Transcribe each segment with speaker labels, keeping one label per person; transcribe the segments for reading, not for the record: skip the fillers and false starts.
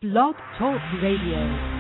Speaker 1: Blog Talk Radio.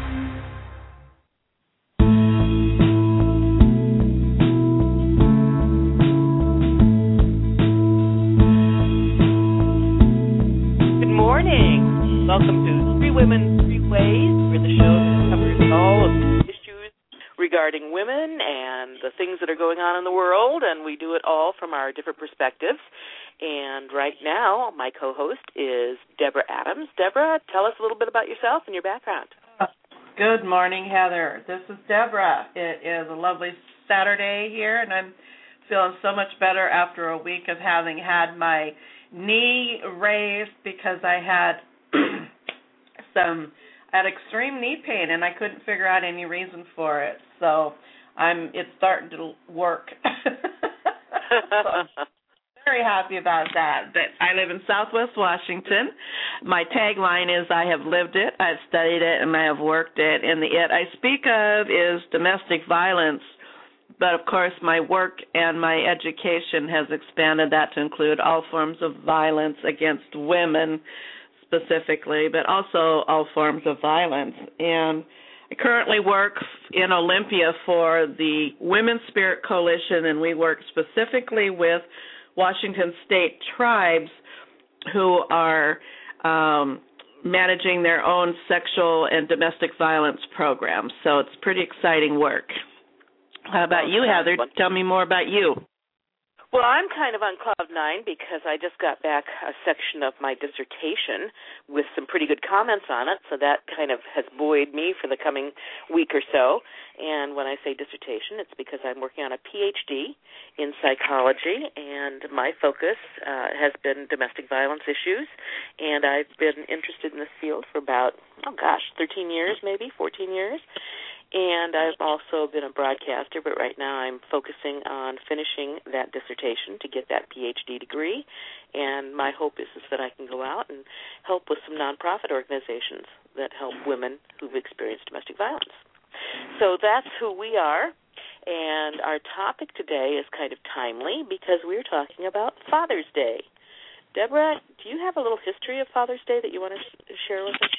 Speaker 2: Welcome to Three Women, Three Ways, where the show covers all of the issues regarding women and the things that are going on in the world, and we do it all from our different perspectives. And right now, my co-host is Deborah Adams. Deborah, tell us a little bit about yourself and your background.
Speaker 3: Good morning, Heather. This is Deborah. It is a lovely Saturday here, and I'm feeling so much better after a week of having had my knee raised because I had extreme knee pain, and I couldn't figure out any reason for it. So it's starting to work. So I'm very happy about that. But I live in Southwest Washington. My tagline is I have lived it, I've studied it, and I have worked it. And the it I speak of is domestic violence. But, of course, my work and my education has expanded that to include all forms of violence against women specifically, but also all forms of violence. And I currently work in Olympia for the Women's Spirit Coalition, and we work specifically with Washington State tribes who are managing their own sexual and domestic violence programs. So it's pretty exciting work. How about you, Heather? Tell me more about you.
Speaker 2: Well, I'm kind of on cloud nine because I just got back a section of my dissertation with some pretty good comments on it, so that kind of has buoyed me for the coming week or so. And when I say dissertation, it's because I'm working on a PhD in psychology, and my focus has been domestic violence issues, and I've been interested in this field for about, 13 years maybe, 14 years. And I've also been a broadcaster, but right now I'm focusing on finishing that dissertation to get that PhD degree. And my hope is that I can go out and help with some nonprofit organizations that help women who've experienced domestic violence. So that's who we are. And our topic today is kind of timely because we're talking about Father's Day. Deborah, do you have a little history of Father's Day that you want to share with us?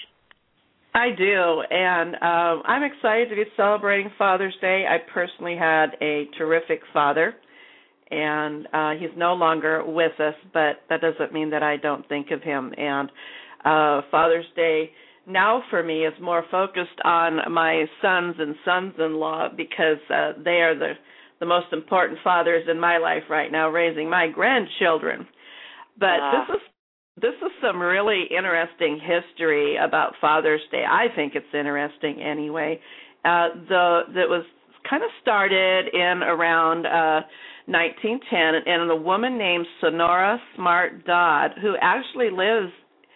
Speaker 3: I do, and I'm excited to be celebrating Father's Day. I personally had a terrific father, and he's no longer with us, but that doesn't mean that I don't think of him. And Father's Day now for me is more focused on my sons and sons-in-law because they are the most important fathers in my life right now, raising my grandchildren. But This is some really interesting history about Father's Day. I think it's interesting anyway. That was kind of started in around 1910, and a woman named Sonora Smart Dodd, who actually lived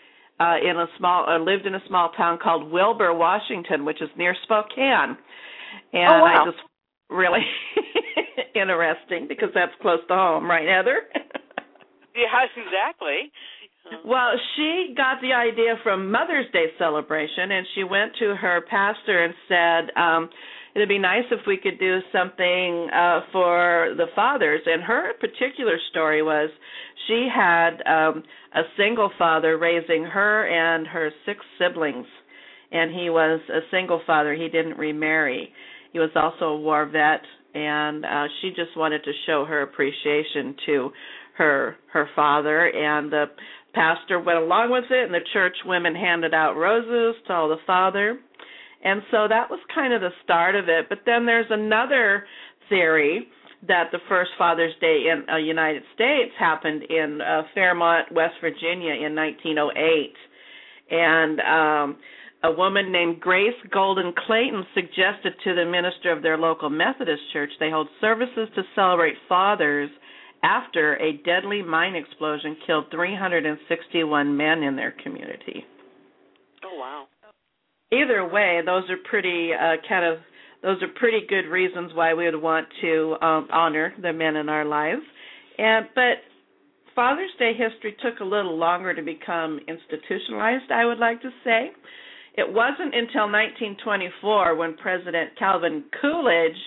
Speaker 3: in a small town called Wilbur, Washington, which is near Spokane. And I just really interesting because that's close to home, right, Heather?
Speaker 2: Yes, exactly.
Speaker 3: Well, she got the idea from Mother's Day celebration, and she went to her pastor and said, it'd be nice if we could do something for the fathers. And her particular story was she had a single father raising her and her 6 siblings, and he was a single father. He didn't remarry. He was also a war vet, and she just wanted to show her appreciation to her father, and the pastor went along with it, and the church women handed out roses to all the father. And so that was kind of the start of it. But then there's another theory that the first Father's Day in the United States happened in Fairmont, West Virginia in 1908. And a woman named Grace Golden Clayton suggested to the minister of their local Methodist church they hold services to celebrate fathers after a deadly mine explosion killed 361 men in their community.
Speaker 2: Oh, wow.
Speaker 3: Either way, those are pretty pretty good reasons why we would want to honor the men in our lives. But Father's Day history took a little longer to become institutionalized, I would like to say. It wasn't until 1924 when President Calvin Coolidge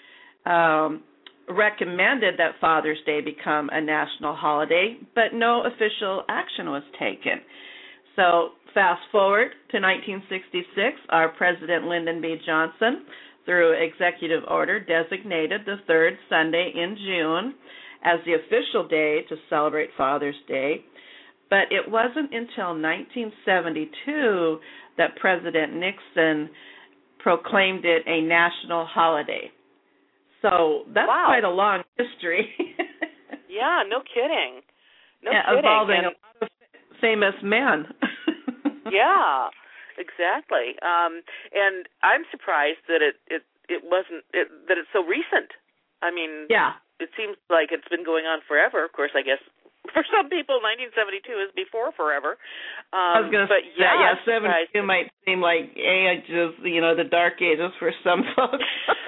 Speaker 3: recommended that Father's Day become a national holiday, but no official action was taken. So fast forward to 1966, our President Lyndon B. Johnson, through executive order, designated the third Sunday in June as the official day to celebrate Father's Day. But it wasn't until 1972 that President Nixon proclaimed it a national holiday. So that's quite a long history.
Speaker 2: Yeah, no kidding. No kidding.
Speaker 3: Involving a lot of famous men.
Speaker 2: Yeah, exactly. And I'm surprised that that it's so recent. I mean, it seems like it's been going on forever. Of course, I guess for some people, 1972 is before forever.
Speaker 3: I was going to say, 72 might seem like ages, the dark ages for some folks.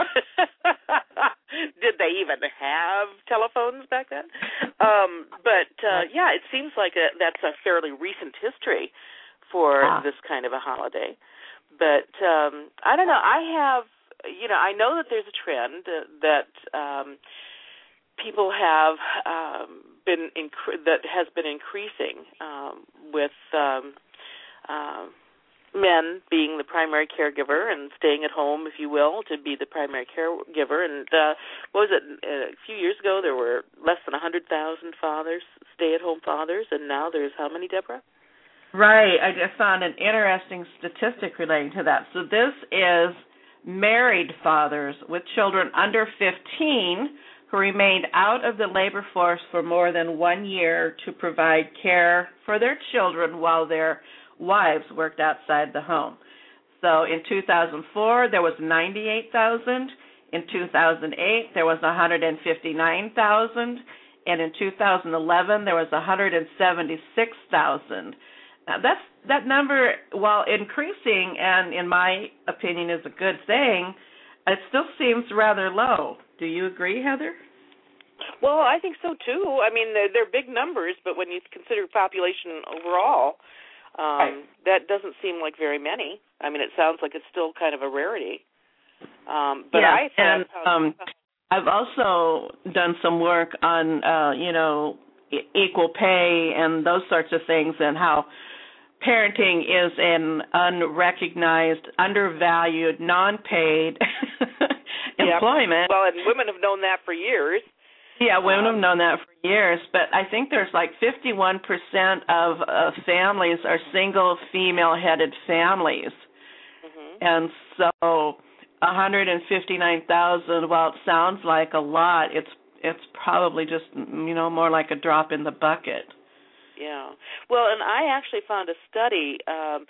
Speaker 2: Did they even have telephones back then? It seems like that's a fairly recent history for this kind of a holiday. But I don't know. I know that there's a trend that people have that has been increasing with men being the primary caregiver and staying at home, if you will, to be the primary caregiver. And what was it? A few years ago, there were less than 100,000 fathers, stay-at-home fathers, and now there's how many, Deborah?
Speaker 3: Right. I just found an interesting statistic relating to that. So this is married fathers with children under 15 who remained out of the labor force for more than 1 year to provide care for their children while their wives worked outside the home. So in 2004, there was 98,000. In 2008, there was 159,000. And in 2011, there was 176,000. Now, that number, while increasing, and in my opinion is a good thing, it still seems rather low. Do you agree, Heather?
Speaker 2: Well, I think so, too. I mean, they're big numbers, but when you consider population overall, that doesn't seem like very many. I mean, it sounds like it's still kind of a rarity.
Speaker 3: I've also done some work on, equal pay and those sorts of things, and how parenting is an unrecognized, undervalued, non-paid employment.
Speaker 2: Well, and women have known that for years.
Speaker 3: Yeah, women have known that for years, but I think there's like 51% of families are single female-headed families. Mm-hmm. And so 159,000, while it sounds like a lot, it's probably just, more like a drop in the bucket.
Speaker 2: Yeah. Well, and I actually found a study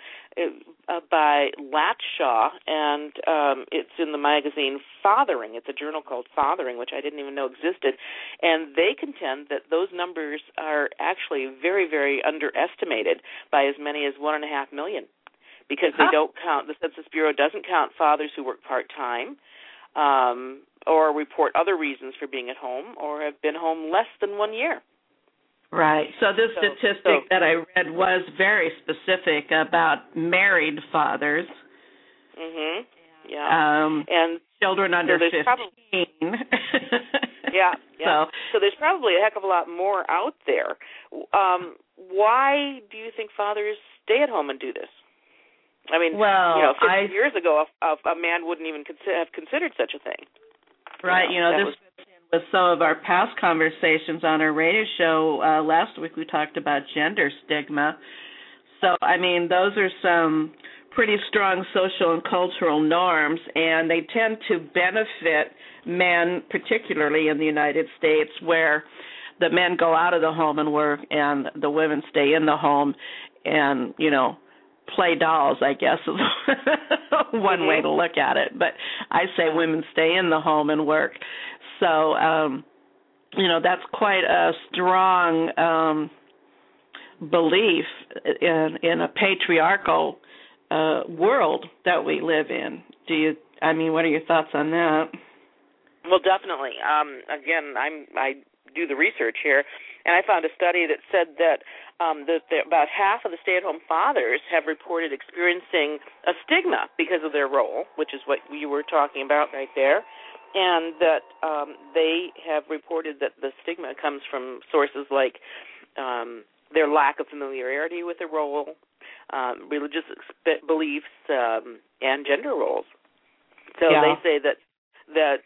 Speaker 2: by Latshaw, and it's in the magazine Fathering. It's a journal called Fathering, which I didn't even know existed. And they contend that those numbers are actually very, very underestimated by as many as 1.5 million, because they don't count, the Census Bureau doesn't count fathers who work part-time or report other reasons for being at home or have been home less than 1 year.
Speaker 3: Right. So this statistic that I read was very specific about married fathers.
Speaker 2: Mhm. Yeah.
Speaker 3: And children under 15.
Speaker 2: Yeah. So there's probably a heck of a lot more out there. Why do you think fathers stay at home and do this? I mean, 50 years ago, a man wouldn't even have considered such a thing.
Speaker 3: Right. This with some of our past conversations on our radio show. Last week we talked about gender stigma. So, I mean, those are some pretty strong social and cultural norms, and they tend to benefit men, particularly in the United States, where the men go out of the home and work and the women stay in the home and, play dolls, I guess, is one way to look at it. But I say women stay in the home and work. So, that's quite a strong belief in a patriarchal world that we live in. What are your thoughts on that?
Speaker 2: Well, definitely. Again, I do the research here, and I found a study that said that about half of the stay-at-home fathers have reported experiencing a stigma because of their role, which is what you were talking about right there, and that they have reported that the stigma comes from sources like their lack of familiarity with the role, religious beliefs and gender roles. So
Speaker 3: Yeah.
Speaker 2: they say that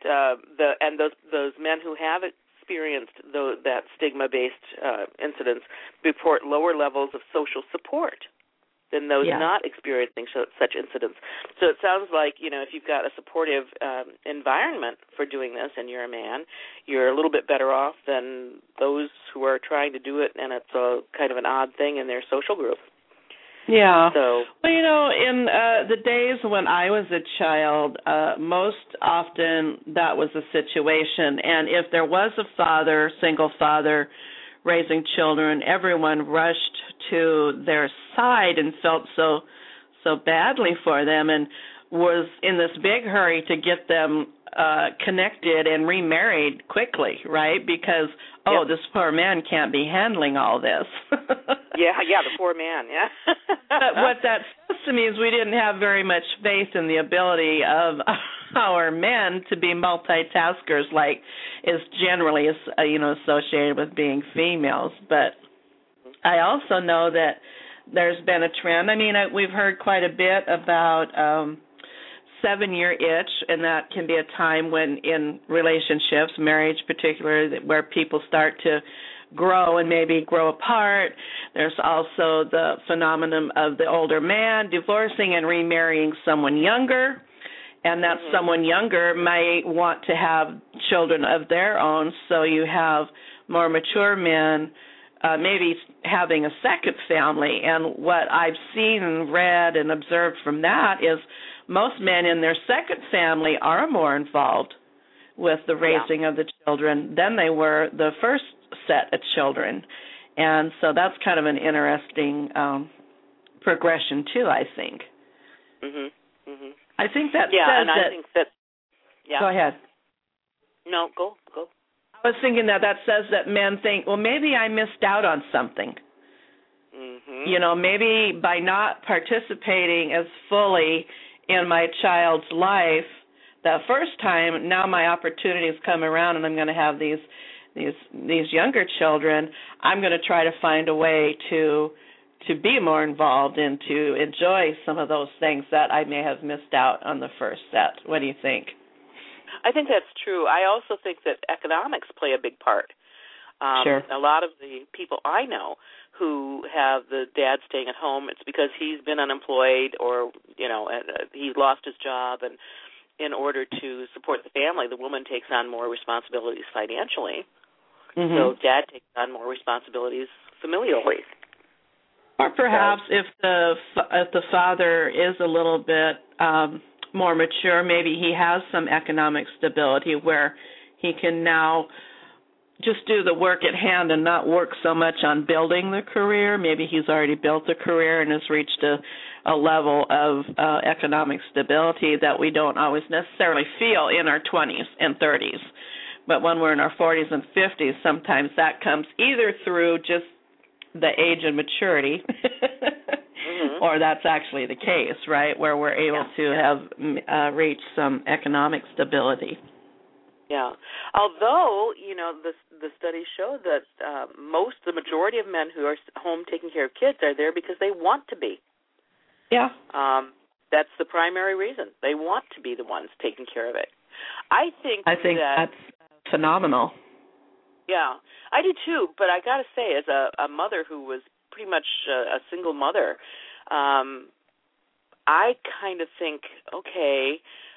Speaker 2: those men who have experienced that stigma-based incidents report lower levels of social support than those not experiencing such incidents. So it sounds like, if you've got a supportive environment for doing this and you're a man, you're a little bit better off than those who are trying to do it, and it's a kind of an odd thing in their social group.
Speaker 3: Yeah.
Speaker 2: So,
Speaker 3: well, in the days when I was a child, most often that was the situation. And if there was a single father, raising children, everyone rushed to their side and felt so badly for them and was in this big hurry to get them connected and remarried quickly, right? Because, this poor man can't be handling all this.
Speaker 2: yeah, the poor man, yeah.
Speaker 3: But what that says to me is we didn't have very much faith in the ability of our men to be multitaskers, like is generally associated with being females. But I also know that there's been a trend. I mean, we've heard quite a bit about 7-year itch, and that can be a time when in relationships, marriage particularly, where people start to grow and maybe grow apart. There's also the phenomenon of the older man divorcing and remarrying someone younger, and that someone younger might want to have children of their own, so you have more mature men maybe having a second family. And what I've seen and read and observed from that is most men in their second family are more involved with the raising of the children than they were the first set of children. And so that's kind of an interesting progression, too, I think. I think that says
Speaker 2: I think that... Yeah.
Speaker 3: Go ahead.
Speaker 2: No, go.
Speaker 3: I was thinking that says that men think, well, maybe I missed out on something. Maybe by not participating as fully in my child's life the first time, now my opportunities come around and I'm going to have these younger children. I'm going to try to find a way to be more involved and to enjoy some of those things that I may have missed out on the first set. What do you think?
Speaker 2: I think that's true. I also think that economics play a big part.
Speaker 3: Sure.
Speaker 2: A lot of the people I know who have the dad staying at home, it's because he's been unemployed or, he lost his job, and in order to support the family, the woman takes on more responsibilities financially. So dad takes on more responsibilities familially.
Speaker 3: Or perhaps if the father is a little bit more mature, maybe he has some economic stability where he can now just do the work at hand and not work so much on building the career. Maybe he's already built a career and has reached a level of economic stability that we don't always necessarily feel in our 20s and 30s. But when we're in our 40s and 50s, sometimes that comes either through just the age and maturity, or that's actually the case, right, where we're able to have reached some economic stability.
Speaker 2: Yeah. Although, the studies show that the majority of men who are home taking care of kids are there because they want to be.
Speaker 3: Yeah.
Speaker 2: That's the primary reason. They want to be the ones taking care of it. I think
Speaker 3: that's phenomenal.
Speaker 2: Yeah, I do too, but I got to say, as a mother who was pretty much a single mother, I kind of think, okay,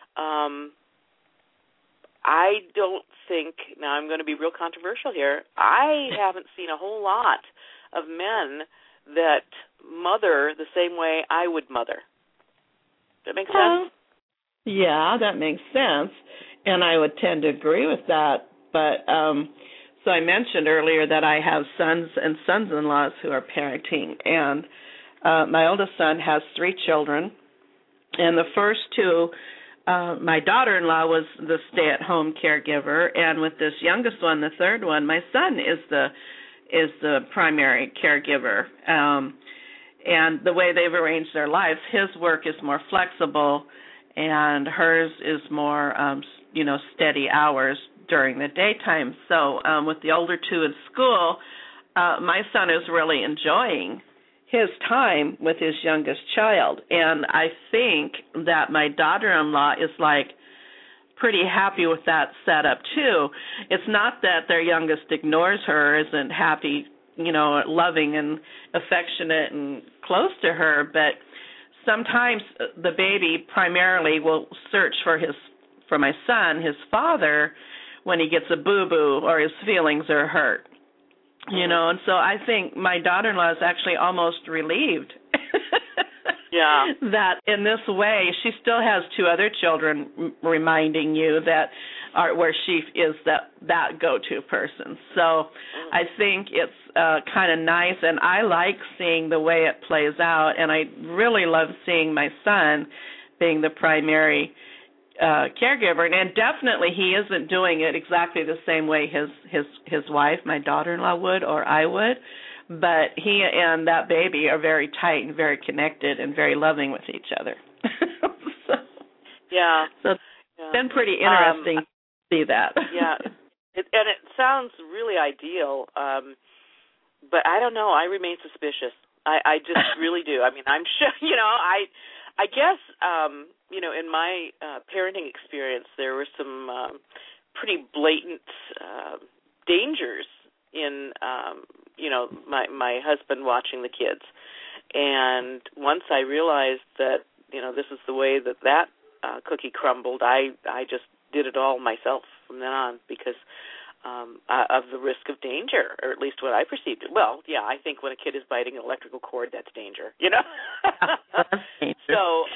Speaker 2: I don't think, now I'm going to be real controversial here, I haven't seen a whole lot of men that mother the same way I would mother. Does that make sense?
Speaker 3: Yeah, that makes sense, and I would tend to agree with that, but so I mentioned earlier that I have sons and sons-in-laws who are parenting, and my oldest son has 3 children, and the first 2, my daughter-in-law was the stay-at-home caregiver, and with this youngest one, the third one, my son is the primary caregiver. And the way they've arranged their lives, his work is more flexible, and hers is more, steady hours during the daytime. So with the older 2 in school, my son is really enjoying his time with his youngest child. And I think that my daughter-in-law is like pretty happy with that setup too. It's not that their youngest ignores her, isn't happy, loving and affectionate and close to her, but sometimes the baby primarily will search for my son, his father, when he gets a boo-boo or his feelings are hurt. And so I think my daughter-in-law is actually almost relieved.
Speaker 2: Yeah.
Speaker 3: That in this way, she still has two other children reminding you that where she is that go-to person. So I think it's kind of nice, and I like seeing the way it plays out, and I really love seeing my son being the primary caregiver, and definitely he isn't doing it exactly the same way his wife, my daughter-in-law, would or I would, but he and that baby are very tight and very connected and very loving with each other. So it's been pretty interesting to see that.
Speaker 2: Yeah, and it sounds really ideal, but I don't know. I remain suspicious. I just really do. I mean, I'm sure, I guess, in my parenting experience, there were some pretty blatant dangers in, my husband watching the kids. And once I realized that, this is the way that cookie crumbled, I just did it all myself from then on because of the risk of danger, or at least what I perceived it. Well, yeah, I think when a kid is biting an electrical cord, that's danger, So,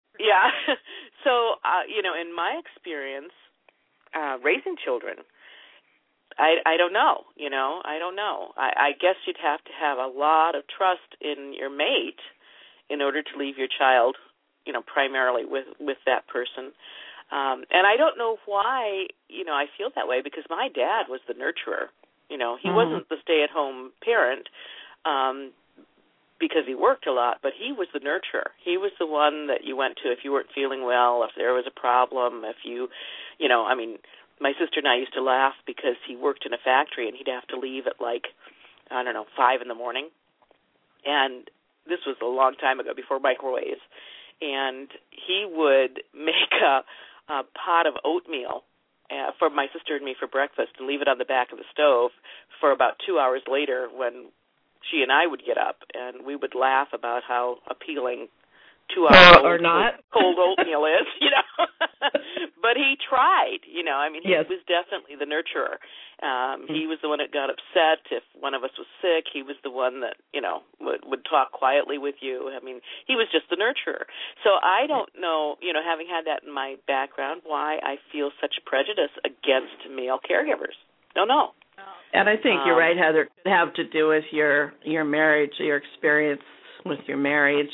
Speaker 2: in my experience, raising children, I don't know, I don't know. I guess you'd have to have a lot of trust in your mate in order to leave your child, primarily with that person. And I don't know why, I feel that way, because my dad was the nurturer. He wasn't the stay-at-home parent because he worked a lot, but he was the nurturer. He was the one that you went to if you weren't feeling well, if there was a problem, if you, my sister and I used to laugh because he worked in a factory and he'd have to leave at 5 in the morning. And this was a long time ago, before microwaves. And he would make a pot of oatmeal for my sister and me for breakfast and leave it on the back of the stove for about 2 hours later, when she and I would get up, and we would laugh about how appealing 2 hours
Speaker 3: or not
Speaker 2: cold oatmeal is, But he tried, he was definitely the nurturer. He was the one that got upset if one of us was sick. He was the one that, would talk quietly with you. I mean, he was just the nurturer. So I don't know, having had that in my background, why I feel such prejudice against male caregivers. Don't know.
Speaker 3: And I think you're right, Heather. It could have to do with your marriage, your experience with your marriage.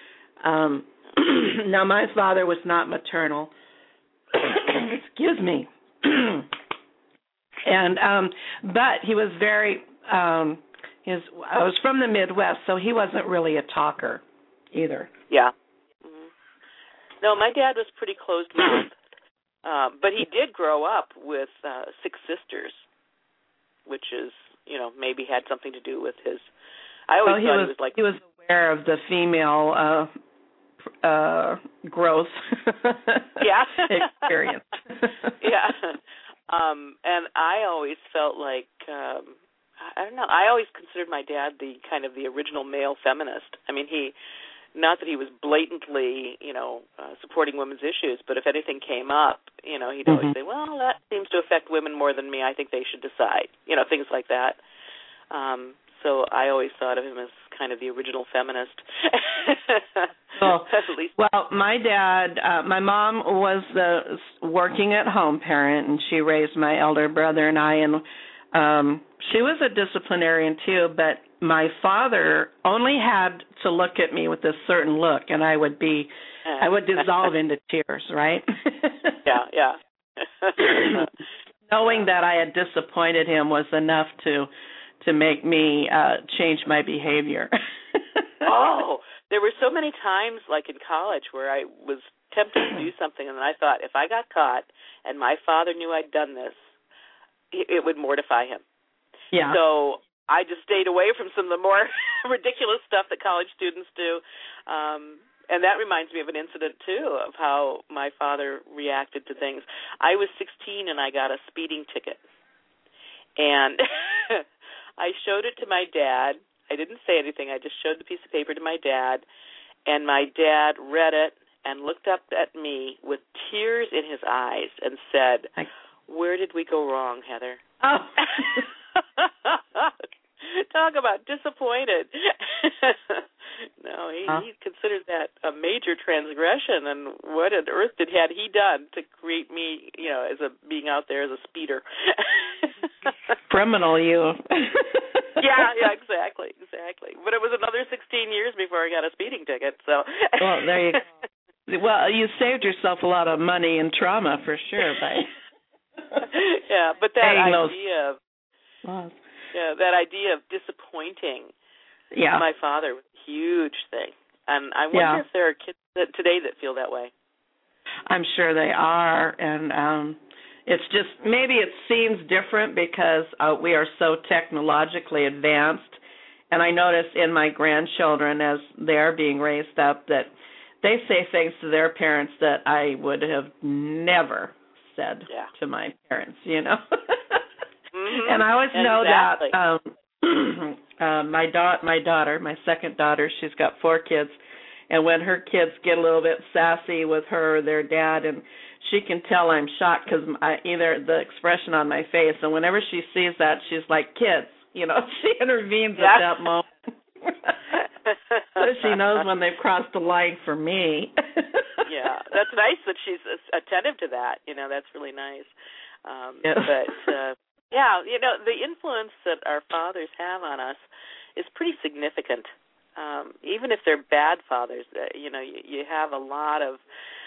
Speaker 3: Now, my father was not maternal. Excuse me. And but he was very. I was from the Midwest, so he wasn't really a talker either.
Speaker 2: Yeah. Mm-hmm. No, my dad was pretty closed-mouthed, but he did grow up with 6 sisters, which is, maybe had something to do with his. I always thought he was like,
Speaker 3: he was aware of the female growth experience.
Speaker 2: Yeah. And I always felt like, I don't know, I always considered my dad the kind of the original male feminist. I mean, not that he was blatantly, supporting women's issues, but if anything came up, he'd always say, well, that seems to affect women more than me. I think they should decide, things like that. So I always thought of him as kind of the original feminist.
Speaker 3: Well, my dad, my mom was the working at home parent, and she raised my elder brother and I, and she was a disciplinarian too, but my father only had to look at me with a certain look, and I would dissolve into tears, right?
Speaker 2: Yeah.
Speaker 3: Knowing that I had disappointed him was enough to make me change my behavior.
Speaker 2: Oh, there were so many times, like in college, where I was tempted to do something, and I thought, if I got caught and my father knew I'd done this, it would mortify him.
Speaker 3: Yeah.
Speaker 2: So I just stayed away from some of the more ridiculous stuff that college students do. And that reminds me of an incident, too, of how my father reacted to things. I was 16 and I got a speeding ticket. And I showed it to my dad. I didn't say anything. I just showed the piece of paper to my dad. And my dad read it and looked up at me with tears in his eyes and said, "Where did we go wrong, Heather?"
Speaker 3: Oh.
Speaker 2: Talk about disappointed. No, he considered that a major transgression, and what on earth had he done to create me, as being out there as a speeder?
Speaker 3: Criminal, you.
Speaker 2: Yeah, exactly. But it was another 16 years before I got a speeding ticket. So.
Speaker 3: Well, there you go. Well, you saved yourself a lot of money and trauma for sure by.
Speaker 2: Yeah, but that idea of.
Speaker 3: Laws.
Speaker 2: Yeah, that idea of disappointing my father was a huge thing. And I wonder if there are kids today that feel that way.
Speaker 3: I'm sure they are. And it's just, maybe it seems different because we are so technologically advanced. And I notice in my grandchildren, as they're being raised up, that they say things to their parents that I would have never said to my parents, Mm-hmm. And I always know that my daughter, my second daughter, she's got 4 kids, and when her kids get a little bit sassy with her or their dad, and she can tell I'm shocked because either the expression on my face, and whenever she sees that, she's like, "Kids," she intervenes at that moment. So she knows when they've crossed the line for me.
Speaker 2: Yeah, that's nice that she's attentive to that. That's really nice. But the influence that our fathers have on us is pretty significant. Even if they're bad fathers, you have a lot of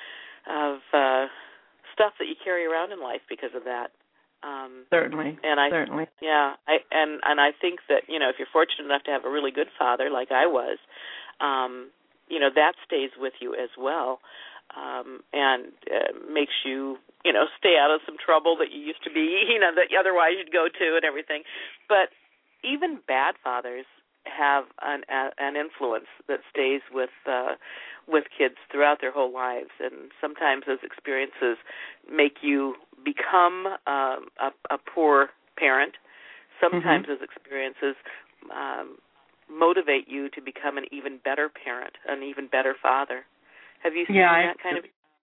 Speaker 2: stuff that you carry around in life because of that.
Speaker 3: Certainly. Certainly.
Speaker 2: Yeah. I think that, if you're fortunate enough to have a really good father like I was, that stays with you as well, and makes you, stay out of some trouble that you used to be, that otherwise you'd go to and everything. But even bad fathers have an influence that stays with kids throughout their whole lives, and sometimes those experiences make you become a poor parent. Sometimes those experiences motivate you to become an even better parent, an even better father. Have you seen that kind of?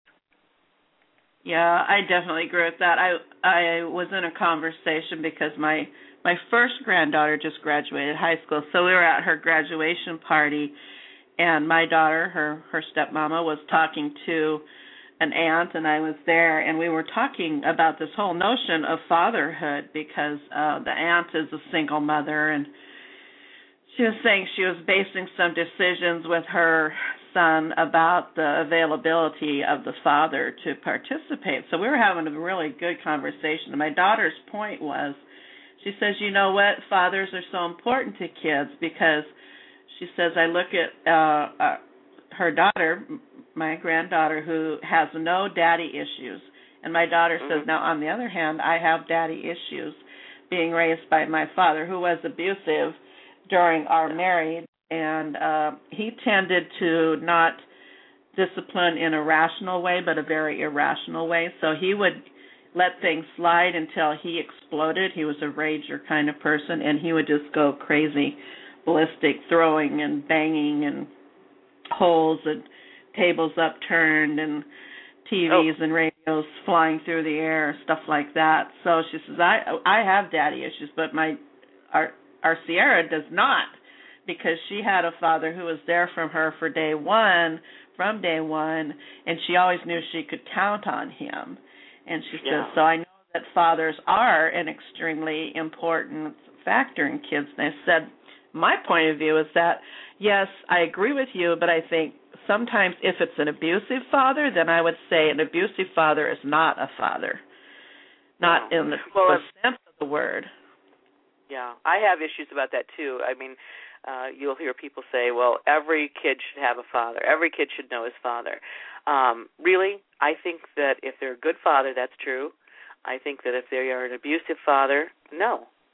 Speaker 3: Yeah, I definitely agree with that. I was in a conversation because my first granddaughter just graduated high school, so we were at her graduation party, and my daughter, her stepmama, was talking to an aunt, and I was there, and we were talking about this whole notion of fatherhood because the aunt is a single mother, and she was saying she was basing some decisions with her son about the availability of the father to participate. So we were having a really good conversation. And my daughter's point was, she says, you know what, fathers are so important to kids because she says, I look at her daughter, my granddaughter, who has no daddy issues. And my daughter says, now, on the other hand, I have daddy issues being raised by my father, who was abusive during our marriage, and he tended to not discipline in a rational way, but a very irrational way. So he would let things slide until he exploded. He was a rager kind of person, and he would just go crazy, ballistic, throwing and banging and holes and tables upturned and TVs and radios flying through the air, stuff like that. So she says, I have daddy issues, but our Sierra does not, because she had a father who was there from day one, and she always knew she could count on him. And she says, so I know that fathers are an extremely important factor in kids. And I said, my point of view is that, yes, I agree with you, but I think sometimes if it's an abusive father, then I would say an abusive father is not a father, not in the sense of the word.
Speaker 2: Yeah, I have issues about that, too. I mean, you'll hear people say, well, every kid should have a father. Every kid should know his father. Really, I think that if they're a good father, that's true. I think that if they are an abusive father, no.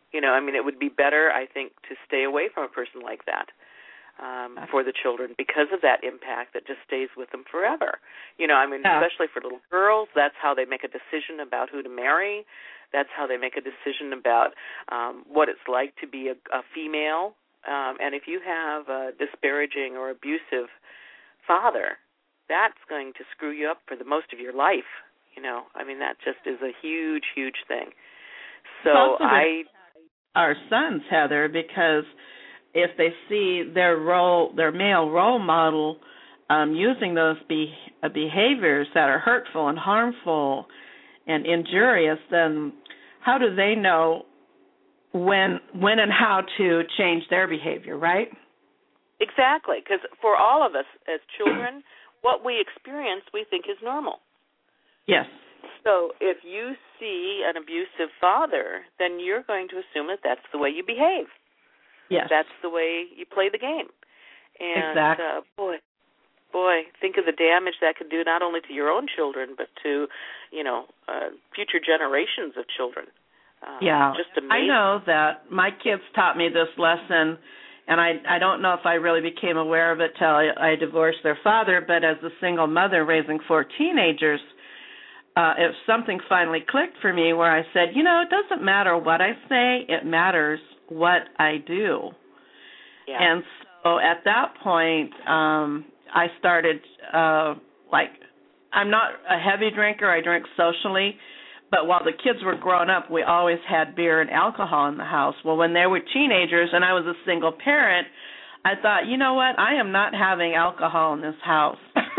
Speaker 2: I mean, it would be better, I think, to stay away from a person like that for the children because of that impact that just stays with them forever. I mean, especially for little girls, that's how they make a decision about who to marry. That's how they make a decision about what it's like to be a female. And if you have a disparaging or abusive father, that's going to screw you up for the most of your life. I mean, that just is a huge, huge thing. So
Speaker 3: our sons, Heather, because if they see their male role model using those behaviors that are hurtful and harmful and injurious, then how do they know when and how to change their behavior, right?
Speaker 2: Exactly, because for all of us as children, what we experience we think is normal.
Speaker 3: Yes.
Speaker 2: So if you see an abusive father, then you're going to assume that that's the way you behave.
Speaker 3: Yes.
Speaker 2: That's the way you play the game. And
Speaker 3: exactly.
Speaker 2: Boy, think of the damage that could do not only to your own children, but to, future generations of children. Just amazing.
Speaker 3: I know that my kids taught me this lesson, and I don't know if I really became aware of it till I divorced their father, but as a single mother raising 4 teenagers, if something finally clicked for me where I said, it doesn't matter what I say, it matters what I do.
Speaker 2: Yeah.
Speaker 3: And so at that point, I started, I'm not a heavy drinker. I drink socially. But while the kids were growing up, we always had beer and alcohol in the house. Well, when they were teenagers and I was a single parent, I thought, you know what? I am not having alcohol in this house.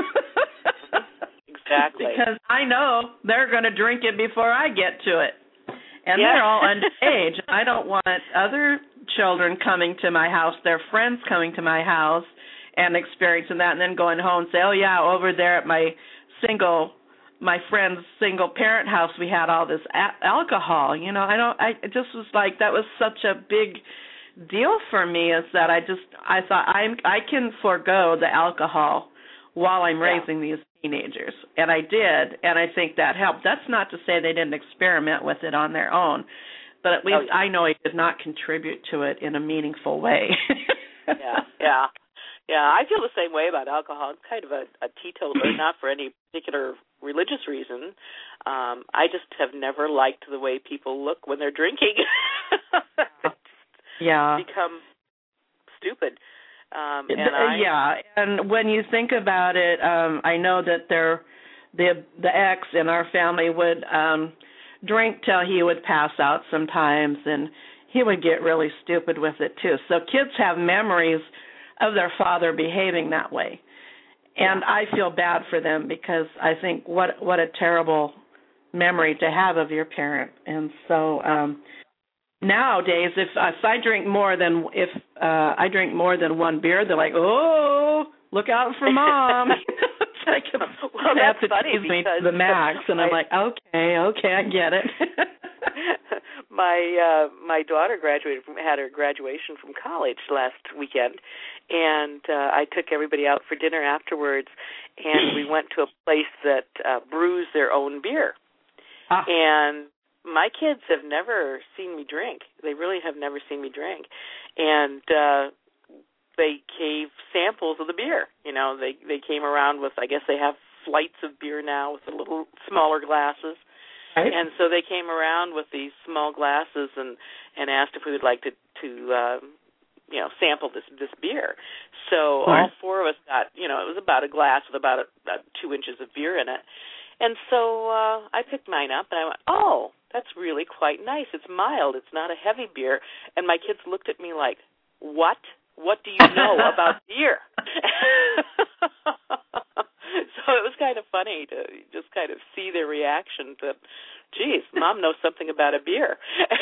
Speaker 2: Exactly.
Speaker 3: Because I know they're going to drink it before I get to it. And they're all underage. I don't want other children coming to my house, their friends coming to my house and experiencing that and then going home and say, oh, yeah, over there at my friend's single parent house we had all this alcohol. I just was like, that was such a big deal for me, is that I thought I can forego the alcohol while I'm raising these teenagers. And I did, and I think that helped. That's not to say they didn't experiment with it on their own, but at least I know I did not contribute to it in a meaningful way.
Speaker 2: Yeah, I feel the same way about alcohol. I'm kind of a teetotaler, not for any particular religious reason. I just have never liked the way people look when they're drinking. Become stupid.
Speaker 3: And when you think about it, I know that the ex in our family would drink till he would pass out sometimes, and he would get really stupid with it too. So kids have memories of their father behaving that way. And I feel bad for them because I think what a terrible memory to have of your parent. And so nowadays, if I drink more than one beer, they're like, oh, look out for mom. It's like,
Speaker 2: well, that's funny
Speaker 3: tease me to the max, and I'm like, okay, I get it.
Speaker 2: My daughter had her graduation from college last weekend, and I took everybody out for dinner afterwards, and we went to a place that brews their own beer. And my kids have never seen me drink. They really have never seen me drink. And they gave samples of the beer. They came around with, I guess they have flights of beer now with the little smaller glasses. Right. And so they came around with these small glasses and asked if we would like to sample this beer. So all 4 of us got, it was about a glass with about 2 inches of beer in it. And so I picked mine up, and I went, oh, that's really quite nice. It's mild. It's not a heavy beer. And my kids looked at me like, what? What do you know about beer? So it was kind of funny to just kind of see their reaction to, geez, Mom knows something about a beer.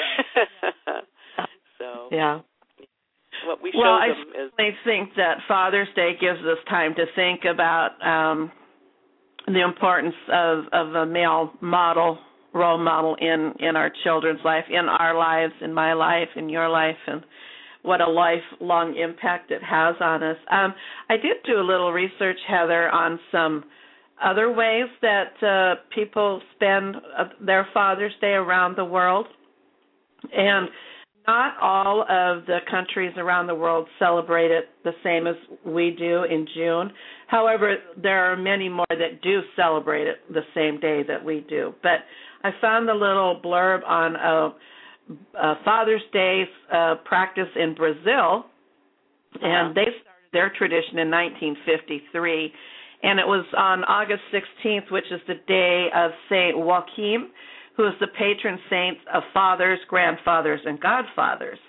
Speaker 2: So what we show them is...
Speaker 3: I think that Father's Day gives us time to think about the importance of a male role model in our children's life, in our lives, in my life, in your life, and what a lifelong impact it has on us. I did do a little research, Heather, on some other ways that people spend their Father's Day around the world. And not all of the countries around the world celebrate it the same as we do in June. However, there are many more that do celebrate it the same day that we do. But I found the little blurb on Father's Day practice in Brazil, and they started their tradition in 1953, and it was on August 16th, which is the day of Saint Joachim, who is the patron saint of fathers, grandfathers, and godfathers.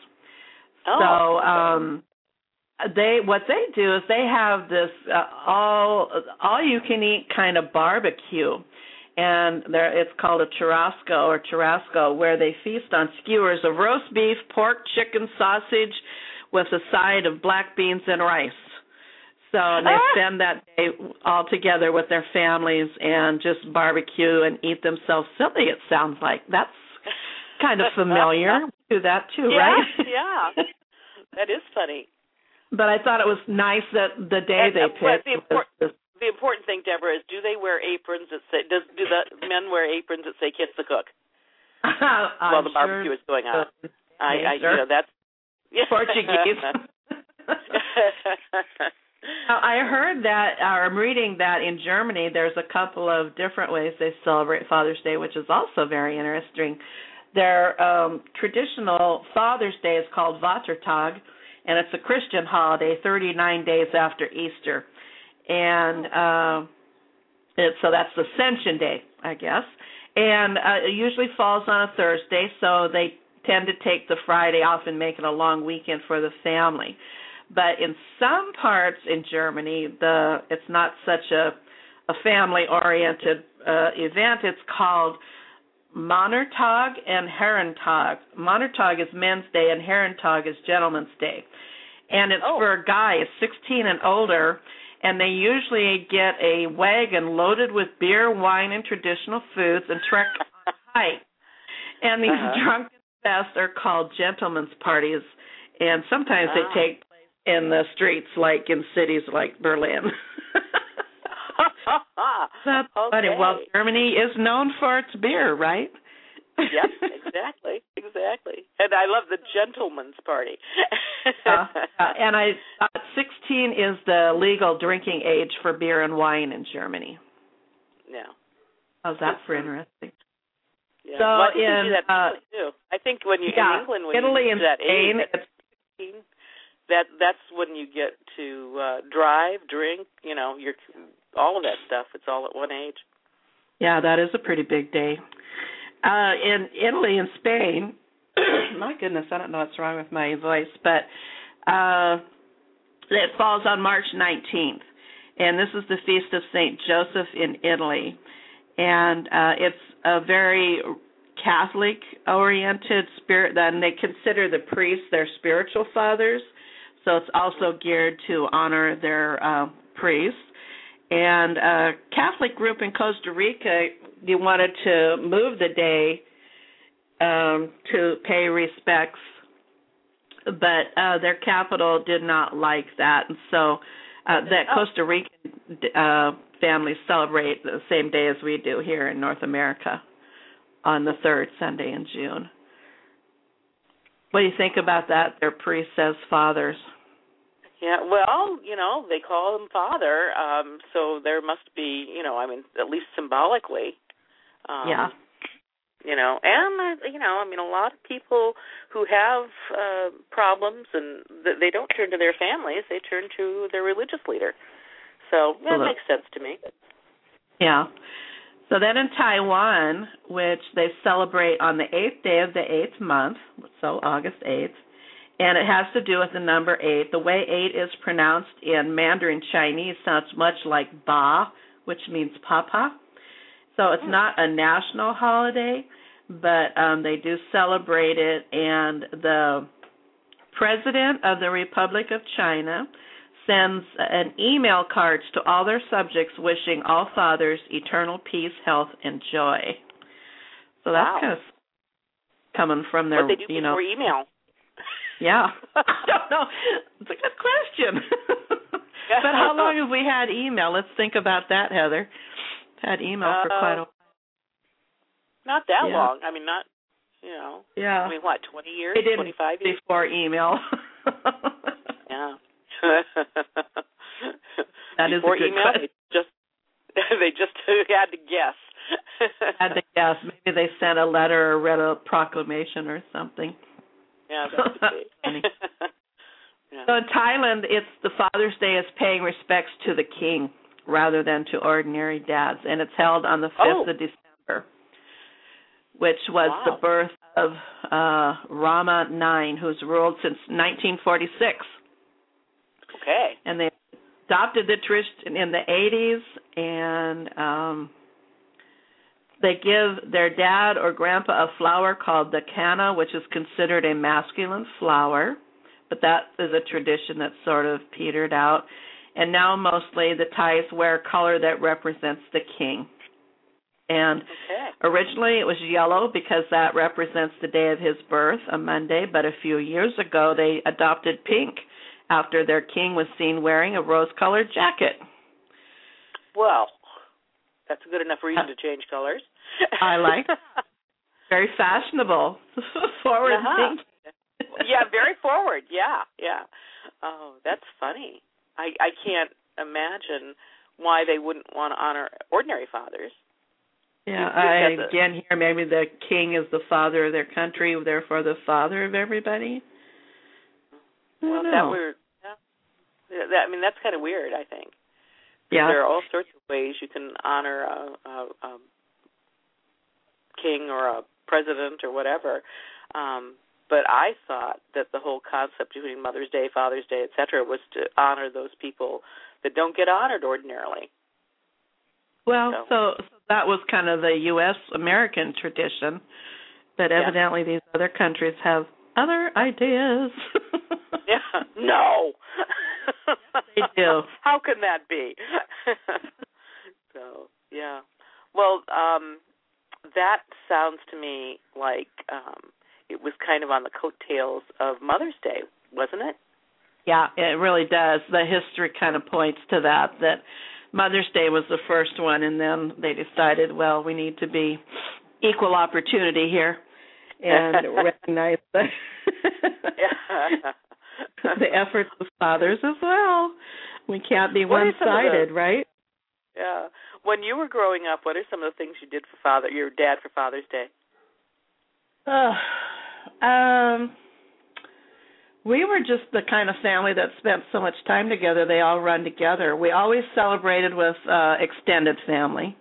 Speaker 3: So what they do is they have this all you can eat kind of barbecue, and it's called a churrasco, where they feast on skewers of roast beef, pork, chicken, sausage, with a side of black beans and rice. So they spend that day all together with their families and just barbecue and eat themselves silly, it sounds like. That's kind of familiar. We do that too, right?
Speaker 2: Yeah. That is funny.
Speaker 3: But I thought it was nice that the day they picked.
Speaker 2: The important thing, Deborah, is do they wear aprons that say? Do the men wear aprons that say "Kiss the cook" while the barbecue is going on? That's
Speaker 3: Portuguese. Now, I heard that, or I'm reading that in Germany, there's a couple of different ways they celebrate Father's Day, which is also very interesting. Their traditional Father's Day is called Vatertag, and it's a Christian holiday, 39 days after Easter. And so that's Ascension Day, I guess. And it usually falls on a Thursday, so they tend to take the Friday off and make it a long weekend for the family. But in some parts in Germany, it's not such a family-oriented event. It's called Männertag and Herrentag. Männertag is Men's Day, and Herrentag is Gentlemen's Day. And it's for guys 16 and older, and they usually get a wagon loaded with beer, wine, and traditional foods and trek on hike. And these drunken fests are called gentlemen's parties, and sometimes they take place in the streets, like in cities like Berlin. That's funny. Well, Germany is known for its beer, right?
Speaker 2: Yes, exactly. And I love the gentleman's party.
Speaker 3: And 16 is the legal drinking age for beer and wine in Germany.
Speaker 2: Yeah.
Speaker 3: How's that for interesting?
Speaker 2: Yeah.
Speaker 3: So
Speaker 2: I think they do that too. I think when you in England, when
Speaker 3: Italy
Speaker 2: you
Speaker 3: and
Speaker 2: that
Speaker 3: Spain,
Speaker 2: age, that's when you get to drive, drink, you're all of that stuff. It's all at one age.
Speaker 3: Yeah, that is a pretty big day. In Italy and Spain, my goodness, I don't know what's wrong with my voice, but it falls on March 19th, and this is the Feast of St. Joseph in Italy, and it's a very Catholic-oriented spirit, and they consider the priests their spiritual fathers, so it's also geared to honor their priests. And a Catholic group in Costa Rica, they wanted to move the day to pay respects, but their capital did not like that, and so that Costa Rican families celebrate the same day as we do here in North America on the third Sunday in June. What do you think about that? Their priests as fathers.
Speaker 2: Yeah, well, they call him father, so there must be, at least symbolically. And, a lot of people who have problems, and they don't turn to their families, they turn to their religious leader. So that makes sense to me. Yeah.
Speaker 3: So then in Taiwan, which they celebrate on the 8th day of the 8th month, so August 8th, and it has to do with the number 8. The way 8 is pronounced in Mandarin Chinese sounds much like Ba, which means Papa. So it's not a national holiday, but they do celebrate it. And the president of the Republic of China sends an email cards to all their subjects wishing all fathers eternal peace, health, and joy. So that's kind of coming from their,
Speaker 2: what they do before email.
Speaker 3: Yeah. I don't know. It's a good question. But how long have we had email? Let's think about that, Heather. Had email for quite a while.
Speaker 2: Not that long. I mean, not you know.
Speaker 3: Yeah.
Speaker 2: I mean, what, 20 years,
Speaker 3: they didn't
Speaker 2: 25 years?
Speaker 3: Before email.
Speaker 2: Yeah.
Speaker 3: That
Speaker 2: Before
Speaker 3: is a good
Speaker 2: email,
Speaker 3: question.
Speaker 2: they just had to guess.
Speaker 3: Had to guess. Maybe they sent a letter or read a proclamation or something.
Speaker 2: Yeah, that could be.
Speaker 3: Funny.
Speaker 2: Yeah.
Speaker 3: So in Thailand, it's the Father's Day is paying respects to the king rather than to ordinary dads, and it's held on the 5th of December, which was the birth of Rama IX, who's ruled since 1946.
Speaker 2: Okay.
Speaker 3: And they adopted the tradition in the 80s, and they give their dad or grandpa a flower called the canna, which is considered a masculine flower, but that is a tradition that sort of petered out. And now mostly the Thais wear a color that represents the king. And originally it was yellow because that represents the day of his birth, a Monday, but a few years ago they adopted pink after their king was seen wearing a rose-colored jacket.
Speaker 2: Well, that's a good enough reason to change colors.
Speaker 3: I like it. Very fashionable, forward thinking.
Speaker 2: Yeah, very forward. Yeah. Oh, that's funny. I can't imagine why they wouldn't want to honor ordinary fathers.
Speaker 3: Yeah, I again hear maybe the king is the father of their country, therefore the father of everybody.
Speaker 2: Well, that's kind of weird, I think.
Speaker 3: Yeah.
Speaker 2: There are all sorts of ways you can honor a king or a president or whatever. But I thought that the whole concept between Mother's Day, Father's Day, etc., was to honor those people that don't get honored ordinarily.
Speaker 3: Well, so that was kind of the U.S. American tradition, but evidently these other countries have other ideas.
Speaker 2: Yeah, no.
Speaker 3: They do.
Speaker 2: How can that be? So, yeah. Well, that sounds to me like it was kind of on the coattails of Mother's Day, wasn't it?
Speaker 3: Yeah, it really does. The history kind of points to that Mother's Day was the first one, and then they decided, well, we need to be equal opportunity here and recognize the efforts of fathers as well. We can't be one-sided, right?
Speaker 2: Yeah. When you were growing up, what are some of the things you did for your dad for Father's Day?
Speaker 3: We were just the kind of family that spent so much time together, they all run together. We always celebrated with extended family.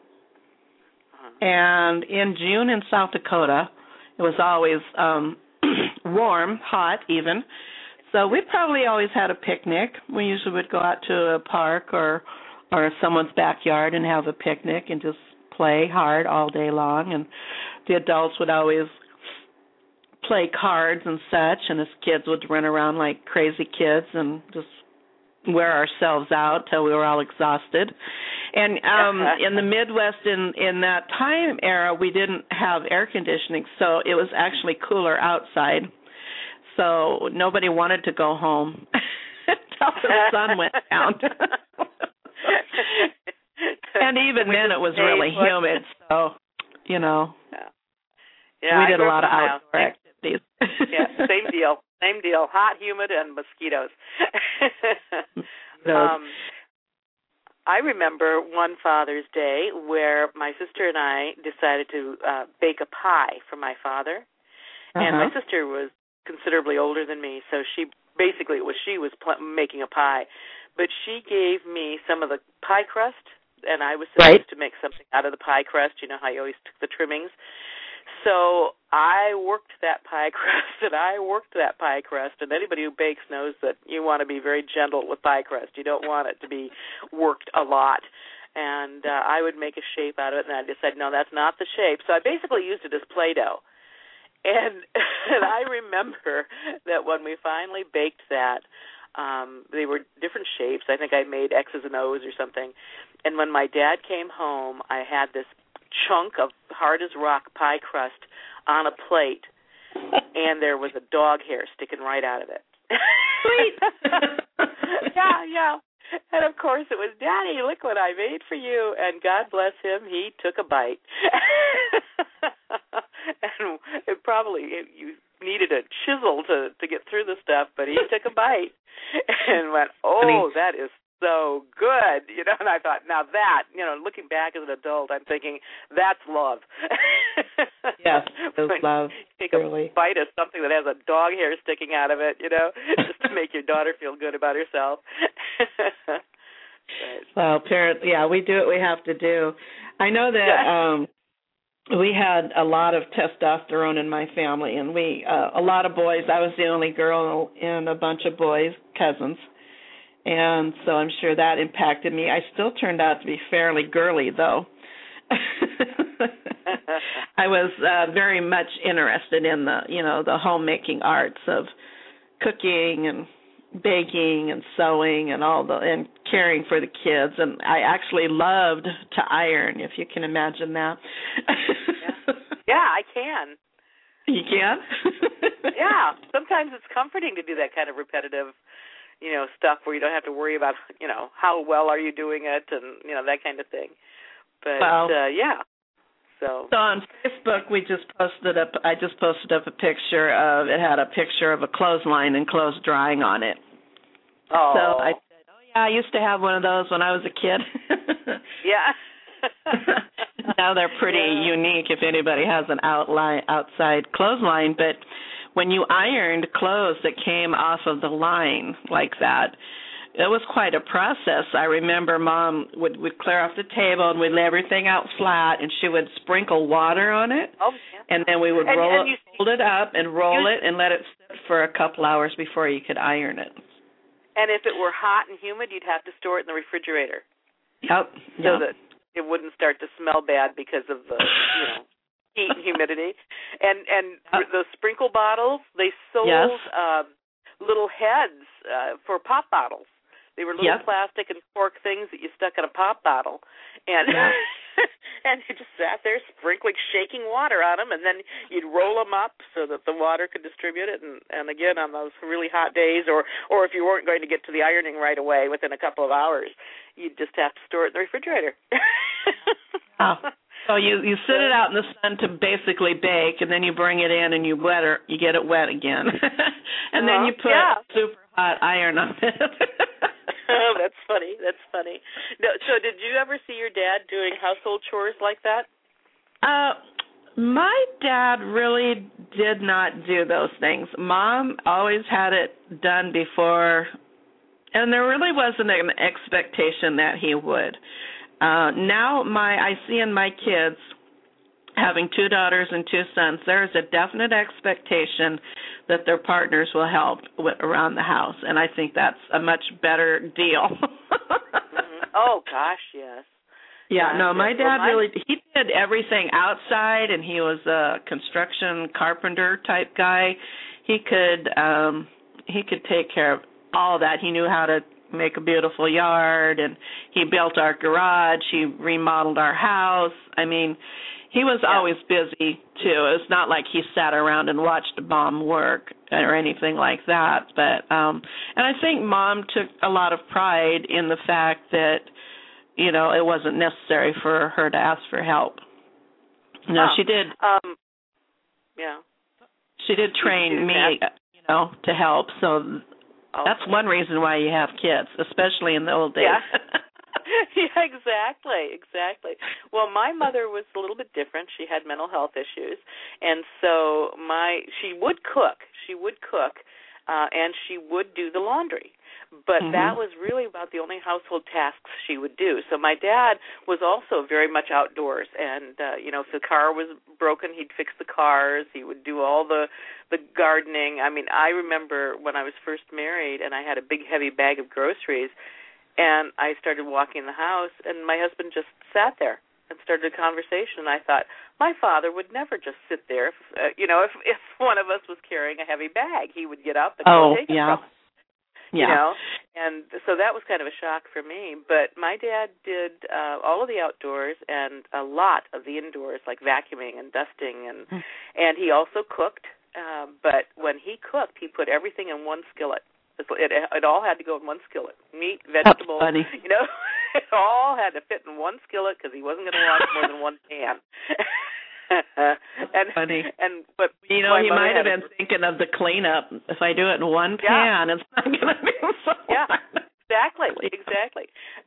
Speaker 3: And in June in South Dakota, it was always warm, hot even. So we probably always had a picnic. We usually would go out to a park or someone's backyard and have a picnic and just play hard all day long. And the adults would always play cards and such, and us kids would run around like crazy kids and just wear ourselves out till we were all exhausted. And in the Midwest in that time era, we didn't have air conditioning, so it was actually cooler outside. So nobody wanted to go home until the sun went down. And even then it was really humid, so, you know.
Speaker 2: Yeah,
Speaker 3: we did a lot of outdoor activities.
Speaker 2: Yeah, same deal. Hot, humid, and mosquitoes. I remember one Father's Day where my sister and I decided to bake a pie for my father. And my sister was considerably older than me, so she was making a pie. But she gave me some of the pie crust, and I was supposed to make something out of the pie crust. You know how you always took the trimmings. So I worked that pie crust, and anybody who bakes knows that you want to be very gentle with pie crust. You don't want it to be worked a lot. And I would make a shape out of it, and I decided, no, that's not the shape. So I basically used it as Play-Doh. And I remember that when we finally baked that, they were different shapes. I think I made X's and O's or something. And when my dad came home, I had this chunk of hard-as-rock pie crust on a plate, and there was a dog hair sticking right out of it.
Speaker 3: Sweet.
Speaker 2: Yeah. And, of course, it was, Daddy, look what I made for you. And God bless him, he took a bite. And probably you needed a chisel to get through the stuff, but he took a bite and went, "Oh, that is so good," And I thought, now that, looking back as an adult, I'm thinking that's love.
Speaker 3: Yes, it's love.
Speaker 2: Take a bite of something that has a dog hair sticking out of it, just to make your daughter feel good about herself.
Speaker 3: Well, parents, we do what we have to do. I know that we had a lot of testosterone in my family, and a lot of boys. I was the only girl in a bunch of boys, cousins, and so I'm sure that impacted me. I still turned out to be fairly girly, though. I was very much interested in the homemaking arts of cooking and baking and sewing and and caring for the kids, and I actually loved to iron, if you can imagine that.
Speaker 2: Yeah, I can.
Speaker 3: You can?
Speaker 2: Yeah, sometimes it's comforting to do that kind of repetitive, stuff where you don't have to worry about, how well are you doing it and, that kind of thing. But, yeah. So
Speaker 3: on Facebook, I just posted up a picture it had a picture of a clothesline and clothes drying on it.
Speaker 2: Oh.
Speaker 3: So I said, I used to have one of those when I was a kid.
Speaker 2: Yeah.
Speaker 3: Now they're pretty unique if anybody has an outside clothesline, but when you ironed clothes that came off of the line like that, it was quite a process. I remember Mom would clear off the table and we'd lay everything out flat, and she would sprinkle water on it, and then we would fold it up and roll it and let it sit for a couple hours before you could iron it.
Speaker 2: And if it were hot and humid, you'd have to store it in the refrigerator.
Speaker 3: Yep.
Speaker 2: So that it wouldn't start to smell bad because of the heat and humidity. And those sprinkle bottles, they sold little heads for pop bottles. They were little plastic and cork things that you stuck in a pop bottle, and and you just sat there sprinkling, shaking water on them, and then you'd roll them up so that the water could distribute it. And again, on those really hot days, or if you weren't going to get to the ironing right away within a couple of hours, you'd just have to store it in the refrigerator.
Speaker 3: So you sit it out in the sun to basically bake, and then you bring it in and you get it wet again, and then you put super hot iron on it.
Speaker 2: Oh, that's funny. That's funny. No, so did you ever see your dad doing household chores like that?
Speaker 3: My dad really did not do those things. Mom always had it done before, and there really wasn't an expectation that he would. Now I see in my kids, having 2 daughters and 2 sons, there's a definite expectation that their partners will help around the house, and I think that's a much better deal.
Speaker 2: Oh, gosh, yes.
Speaker 3: Yeah, no, my dad he did everything outside, and he was a construction carpenter type guy. He could take care of all that. He knew how to make a beautiful yard, and he built our garage. He remodeled our house. I mean, he was always busy, too. It's not like he sat around and watched Mom work or anything like that. But and I think Mom took a lot of pride in the fact that, it wasn't necessary for her to ask for help. She did. She did train me, to help. So that's one reason why you have kids, especially in the old days.
Speaker 2: Yeah. Yeah, exactly. Well, my mother was a little bit different. She had mental health issues, and so she would cook, and she would do the laundry. But that was really about the only household tasks she would do. So my dad was also very much outdoors, and if the car was broken, he'd fix the cars. He would do all the gardening. I mean, I remember when I was first married, and I had a big, heavy bag of groceries. And I started walking the house, and my husband just sat there and started a conversation. And I thought, my father would never just sit there. If one of us was carrying a heavy bag, he would get up and go take it from us.
Speaker 3: Yeah.
Speaker 2: And so that was kind of a shock for me. But my dad did all of the outdoors and a lot of the indoors, like vacuuming and dusting, and he also cooked. But when he cooked, he put everything in one skillet. It all had to go in one skillet. Meat, vegetables, it all had to fit in one skillet because he wasn't going to wash more than one pan. And
Speaker 3: funny.
Speaker 2: And but
Speaker 3: he might have been thinking of the cleanup. If I do it in one pan, it's not going to be so.
Speaker 2: Yeah, exactly.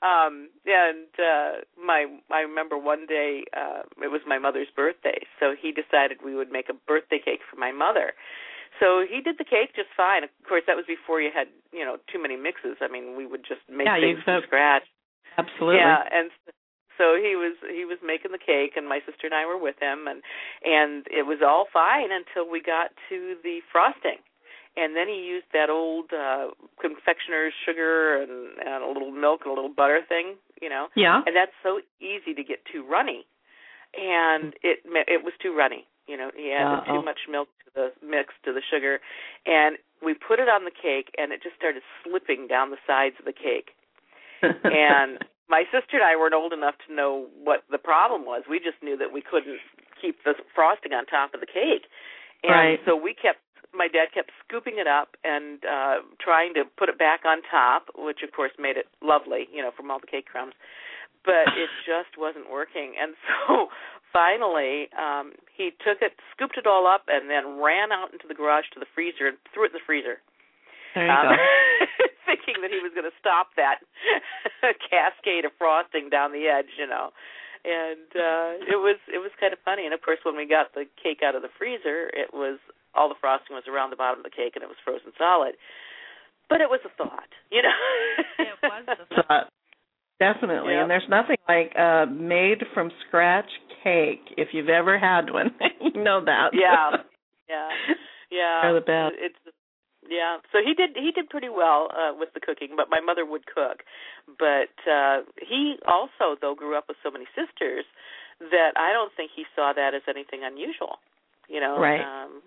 Speaker 2: I remember one day it was my mother's birthday, so he decided we would make a birthday cake for my mother. So he did the cake just fine. Of course, that was before you had too many mixes. I mean, we would just make things from scratch.
Speaker 3: Absolutely.
Speaker 2: Yeah, and so he was making the cake, and my sister and I were with him, and it was all fine until we got to the frosting. And then he used that old confectioner's sugar and a little milk and a little butter thing,
Speaker 3: Yeah.
Speaker 2: And that's so easy to get too runny. And it was too runny. He added too much milk to the mix, to the sugar. And we put it on the cake, and it just started slipping down the sides of the cake. And my sister and I weren't old enough to know what the problem was. We just knew that we couldn't keep the frosting on top of the cake. And so my dad kept scooping it up and trying to put it back on top, which, of course, made it lovely, from all the cake crumbs. But it just wasn't working. And so finally he took it, scooped it all up, and then ran out into the garage to the freezer and threw it in the freezer.
Speaker 3: There you go.
Speaker 2: Thinking that he was going to stop that cascade of frosting down the edge, And it was kind of funny. And, of course, when we got the cake out of the freezer, it was all the frosting was around the bottom of the cake, and it was frozen solid. But it was a thought, It
Speaker 3: was a thought. Definitely. Yep. And there's nothing like made from scratch cake. If you've ever had one, you know that.
Speaker 2: Yeah.
Speaker 3: They're the best.
Speaker 2: So he did pretty well with the cooking, but my mother would cook. But he also, though, grew up with so many sisters that I don't think he saw that as anything unusual.
Speaker 3: Right.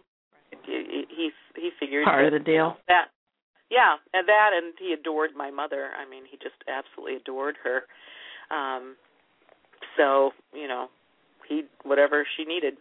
Speaker 2: He figured
Speaker 3: part of the deal.
Speaker 2: And he adored my mother. I mean, he just absolutely adored her. So he whatever she needed,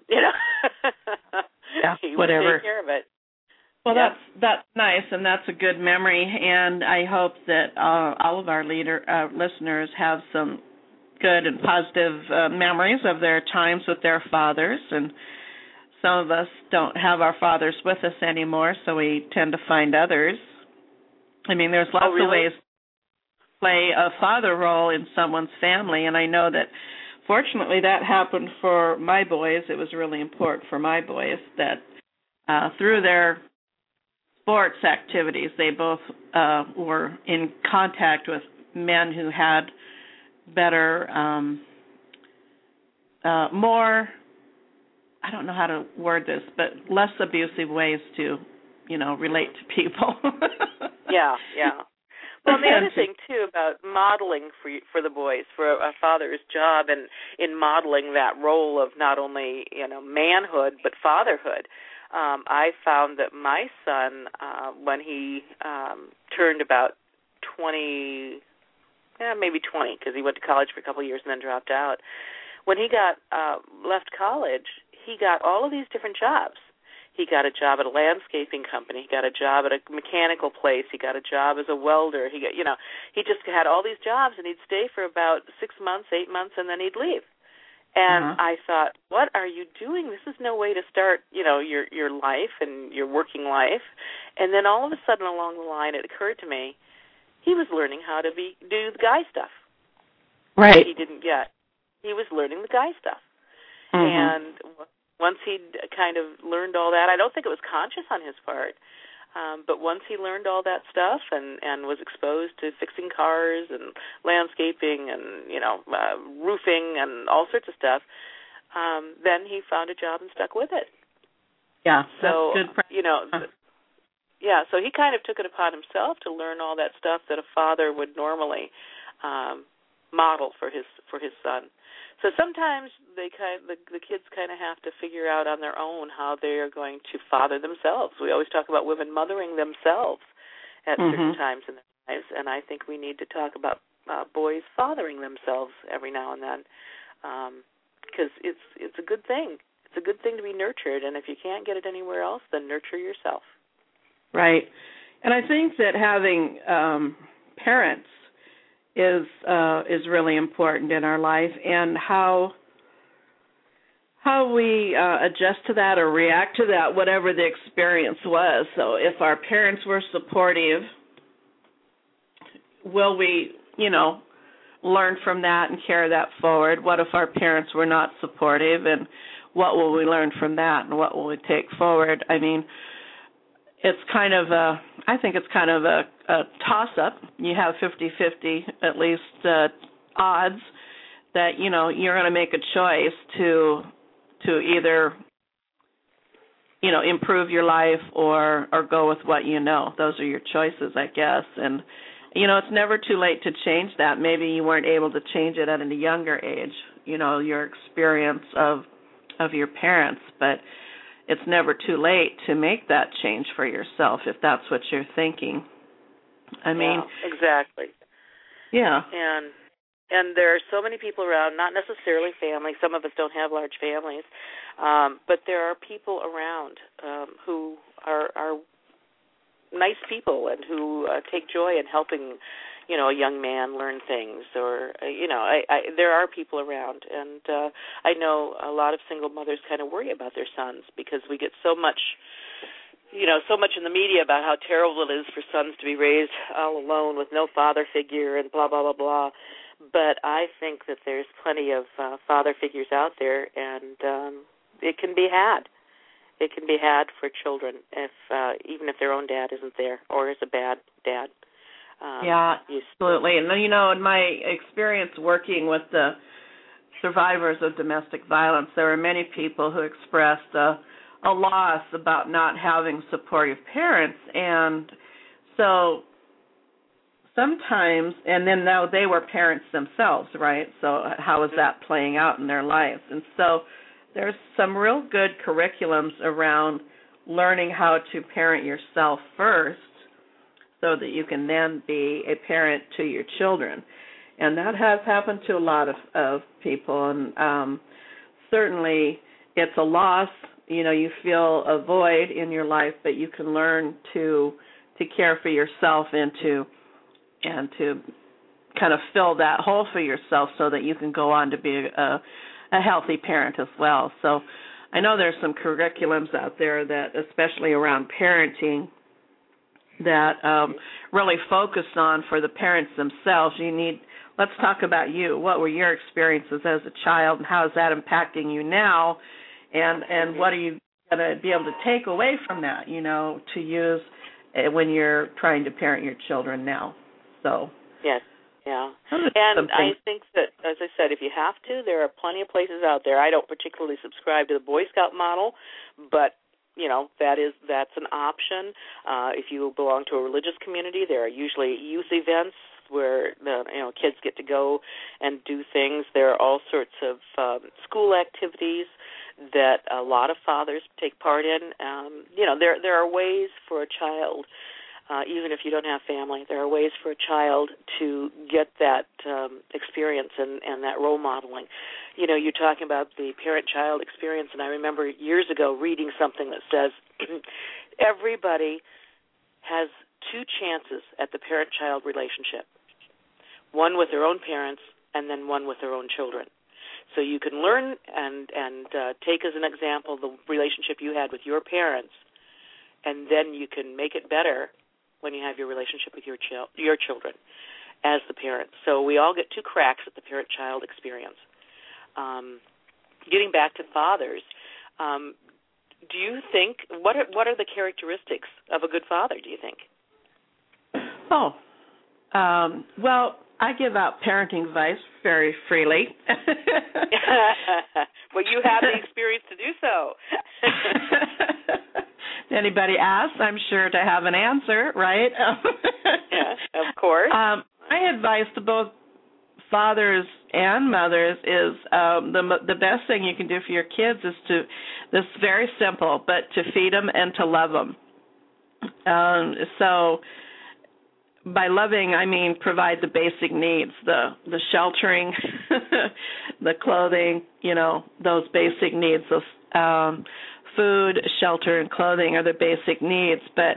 Speaker 2: he would take care of it.
Speaker 3: Well, that's nice, and that's a good memory. And I hope that all of our listeners have some good and positive memories of their times with their fathers. And some of us don't have our fathers with us anymore, so we tend to find others. I mean, there's lots of ways to play a father role in someone's family, and I know that fortunately that happened for my boys. It was really important for my boys that through their sports activities, they both were in contact with men who had better, more, I don't know how to word this, but less abusive ways to, relate to people.
Speaker 2: Yeah. Well, the other thing, too, about modeling for the boys, for a father's job and in modeling that role of not only, manhood, but fatherhood. I found that my son, when he turned about 20, maybe 20, because he went to college for a couple of years and then dropped out, when he got left college, he got all of these different jobs. He got a job at a landscaping company. He got a job at a mechanical place. He got a job as a welder. He got, he just had all these jobs, and he'd stay for about 6 months, 8 months, and then he'd leave. And I thought, what are you doing? This is no way to start, your life and your working life. And then all of a sudden along the line, it occurred to me, he was learning how to do the guy stuff.
Speaker 3: Right.
Speaker 2: He didn't get. He was learning the guy stuff. And once he'd kind of learned all that, I don't think it was conscious on his part, but once he learned all that stuff and was exposed to fixing cars and landscaping and, roofing and all sorts of stuff, then he found a job and stuck with it.
Speaker 3: Yeah,
Speaker 2: so,
Speaker 3: that's good.
Speaker 2: So he kind of took it upon himself to learn all that stuff that a father would normally model for his son. So sometimes the kids kind of have to figure out on their own how they are going to father themselves. We always talk about women mothering themselves at certain times in their lives, and I think we need to talk about boys fathering themselves every now and then, because it's a good thing. It's a good thing to be nurtured, and if you can't get it anywhere else, then nurture yourself.
Speaker 3: Right, and I think that having parents is really important in our life, and how how we adjust to that or react to that, whatever the experience was. So if our parents were supportive, will we, learn from that and carry that forward? What if our parents were not supportive, and what will we learn from that, and what will we take forward? I mean, it's kind of I think it's kind of a toss-up. You have 50-50 at least odds that, you're going to make a choice to either, improve your life or go with what you know. Those are your choices, I guess. And, it's never too late to change that. Maybe you weren't able to change it at a younger age, your experience of your parents, but it's never too late to make that change for yourself if that's what you're thinking. I mean,
Speaker 2: exactly.
Speaker 3: Yeah.
Speaker 2: And there are so many people around, not necessarily family. Some of us don't have large families, but there are people around who are nice people and who take joy in helping, a young man learn things. Or, there are people around, and I know a lot of single mothers kind of worry about their sons because we get so much in the media about how terrible it is for sons to be raised all alone with no father figure and blah, blah, blah, blah. But I think that there's plenty of father figures out there, and it can be had. It can be had for children, even if their own dad isn't there or is a bad dad.
Speaker 3: Yeah, absolutely. And, in my experience working with the survivors of domestic violence, there were many people who expressed a loss about not having supportive parents. And so sometimes, and then now they were parents themselves, right? So how is that playing out in their lives? And so there's some real good curriculums around learning how to parent yourself first so that you can then be a parent to your children. And that has happened to a lot of people, and certainly it's a loss. You feel a void in your life, but you can learn to care for yourself and to kind of fill that hole for yourself so that you can go on to be a healthy parent as well. So I know there's some curriculums out there that, especially around parenting, that really focus on for the parents themselves. Let's talk about you. What were your experiences as a child, and how is that impacting you now? And what are you going to be able to take away from that, to use when you're trying to parent your children now? So
Speaker 2: yes. Yeah, and I think that, as I said, if you have to, there are plenty of places out there. I don't particularly subscribe to the Boy Scout model, but that's an option. If you belong to a religious community, there are usually youth events where kids get to go and do things. There are all sorts of school activities that a lot of fathers take part in. There are ways for a child. Even if you don't have family, there are ways for a child to get that experience and that role modeling. You're talking about the parent-child experience, and I remember years ago reading something that says everybody has two chances at the parent-child relationship, one with their own parents and then one with their own children. So you can learn and take as an example the relationship you had with your parents, and then you can make it better when you have your relationship with your children as the parent. So we all get two cracks at the parent-child experience. Getting back to fathers, do you think, what are the characteristics of a good father, do you think?
Speaker 3: Well, I give out parenting advice very freely.
Speaker 2: Well, you have the experience to do so.
Speaker 3: Anybody asks, I'm sure to have an answer, right?
Speaker 2: Yeah, of course.
Speaker 3: My advice to both fathers and mothers is the best thing you can do for your kids is this is very simple, but to feed them and to love them. So by loving, I mean provide the basic needs, the sheltering, the clothing, those basic needs. Those food, shelter, and clothing are the basic needs. But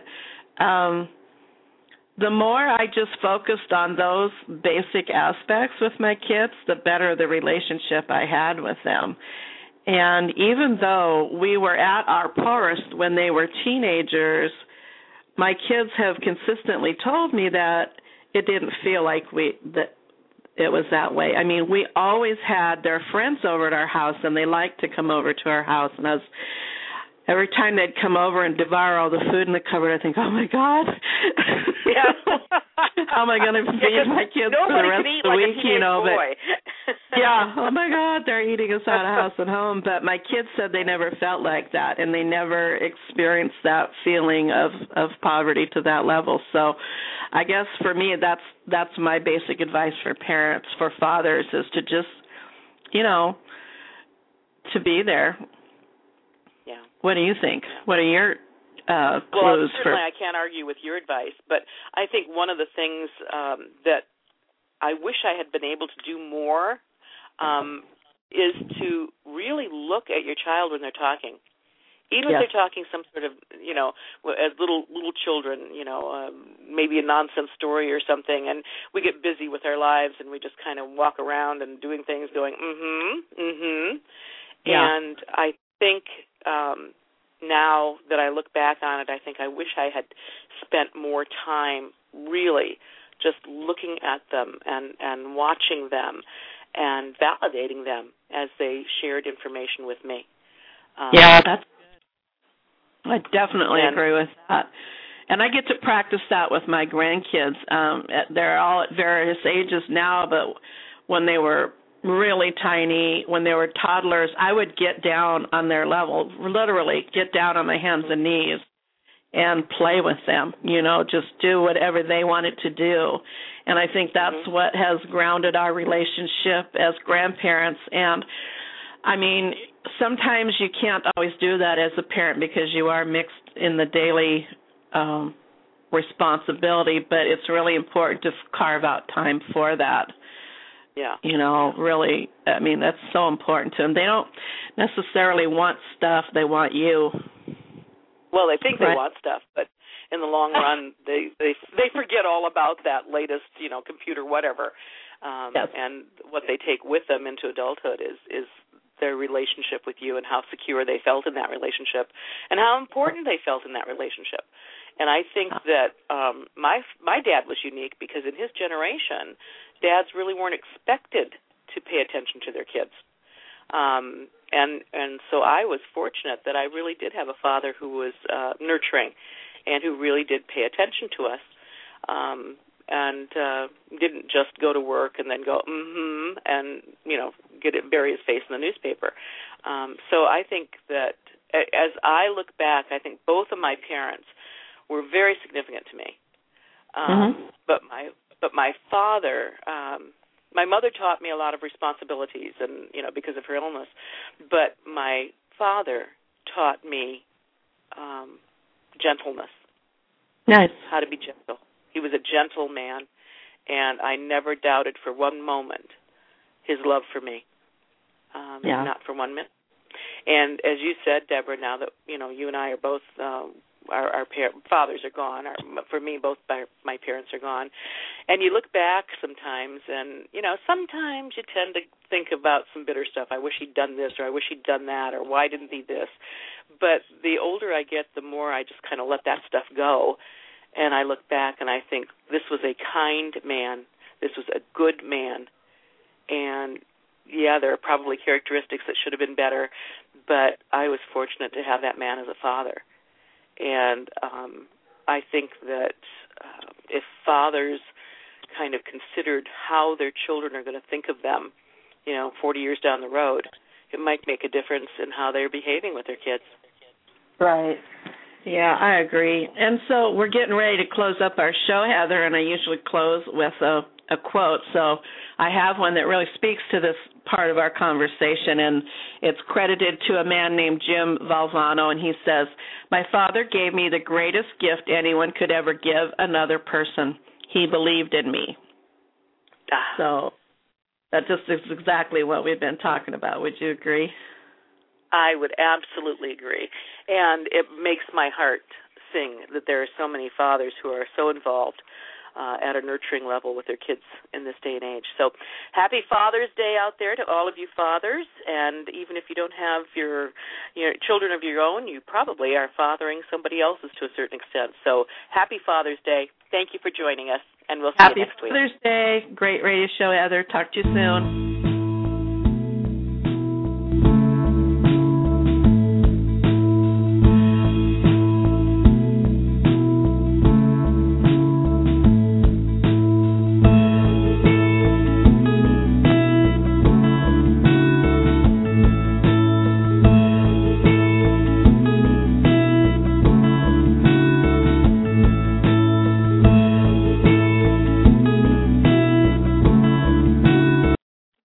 Speaker 3: the more I just focused on those basic aspects with my kids, the better the relationship I had with them. And even though we were at our poorest when they were teenagers, my kids have consistently told me that it didn't feel like that it was that way. I mean, we always had their friends over at our house, and they liked to come over to our house. And every time they'd come over and devour all the food in the cupboard, I think, oh, my God.
Speaker 2: Yeah.
Speaker 3: How am I going to feed my kids for the rest of the week? Yeah, oh, my God, they're eating us out of house and home. But my kids said they never felt like that, and they never experienced that feeling of poverty to that level. So I guess for me, that's my basic advice for parents, for fathers, is to just, to be there.
Speaker 2: Yeah.
Speaker 3: What do you think?
Speaker 2: Yeah.
Speaker 3: What are your
Speaker 2: well,
Speaker 3: clues
Speaker 2: certainly I can't argue with your advice, but I think one of the things that I wish I had been able to do more is to really look at your child when they're talking. Even if they're talking some sort of, as little children, maybe a nonsense story or something, and we get busy with our lives and we just kind of walk around and doing things going,
Speaker 3: Yeah.
Speaker 2: And I think now that I look back on it, I think I wish I had spent more time really just looking at them and watching them and validating them as they shared information with me.
Speaker 3: Yeah, I definitely agree with that. And I get to practice that with my grandkids. They're all at various ages now, but when they were really tiny, when they were toddlers, I would get down on their level, literally get down on my hands and knees and play with them, just do whatever they wanted to do. And I think that's what has grounded our relationship as grandparents. And, I mean, sometimes you can't always do that as a parent because you are mixed in the daily responsibility, but it's really important to carve out time for that.
Speaker 2: Yeah.
Speaker 3: Really, I mean, that's so important to them. They don't necessarily want stuff. They want you.
Speaker 2: Well, they think they want stuff, but in the long run, they forget all about that latest, computer, whatever.
Speaker 3: Yes.
Speaker 2: And what they take with them into adulthood is their relationship with you and how secure they felt in that relationship and how important they felt in that relationship. And I think that my dad was unique because in his generation, dads really weren't expected to pay attention to their kids. And so I was fortunate that I really did have a father who was nurturing and who really did pay attention to us and didn't just go to work and then go, and, bury his face in the newspaper. So I think that as I look back, I think both of my parents were very significant to me. But my father, my mother taught me a lot of responsibilities, and because of her illness. But my father taught me gentleness.
Speaker 3: Nice.
Speaker 2: How to be gentle. He was a gentle man, and I never doubted for one moment his love for me. Not for 1 minute. And as you said, Deborah, now that you and I are both. Our fathers are gone. For me, both my parents are gone. And you look back sometimes, and, sometimes you tend to think about some bitter stuff. I wish he'd done this, or I wish he'd done that, or why didn't he this? But the older I get, the more I just kind of let that stuff go. And I look back, and I think this was a kind man. This was a good man. And, yeah, there are probably characteristics that should have been better, but I was fortunate to have that man as a father. And I think that if fathers kind of considered how their children are going to think of them, 40 years down the road, it might make a difference in how they're behaving with their kids.
Speaker 3: Right. Yeah, I agree. And so we're getting ready to close up our show, Heather, and I usually close with a quote. So I have one that really speaks to this part of our conversation, and it's credited to a man named Jim Valvano, and he says, "My father gave me the greatest gift anyone could ever give another person. He believed in me." So that just is exactly what we've been talking about. Would you agree?
Speaker 2: I would absolutely agree. And it makes my heart sing that there are so many fathers who are so involved at a nurturing level with their kids in this day and age. So happy Father's Day out there to all of you fathers, and even if you don't have your children of your own, you probably are fathering somebody else's to a certain extent. So happy Father's Day. Thank you for joining us, and we'll see you next week.
Speaker 3: Happy Father's Day. Great radio show, Heather. Talk to you soon.